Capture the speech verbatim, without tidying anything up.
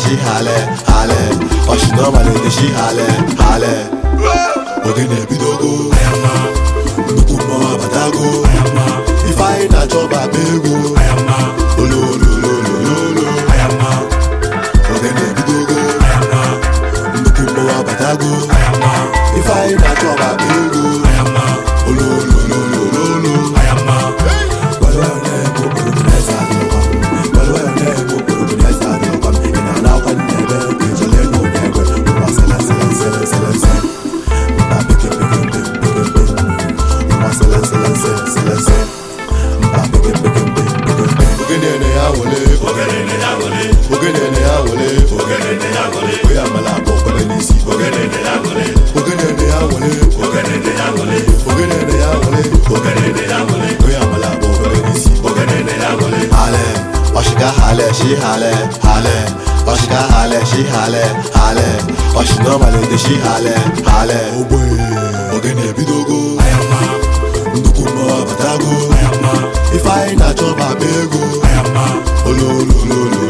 she hale, hale. Oh, she normally she hale, hale. Ogene bidogo, nukumo abadago. If I na job abego, olo olo olo olo. Ogene bidogo, nukumo abadago. If I na job abego, olo olo olo olo. She hale, hale. Oh, she got hale, she hale, hale. Oh, she normally she hale, hale. Oh boy, ogene bidogo, ndukumo abadago. If I na job abego, olo olo olo.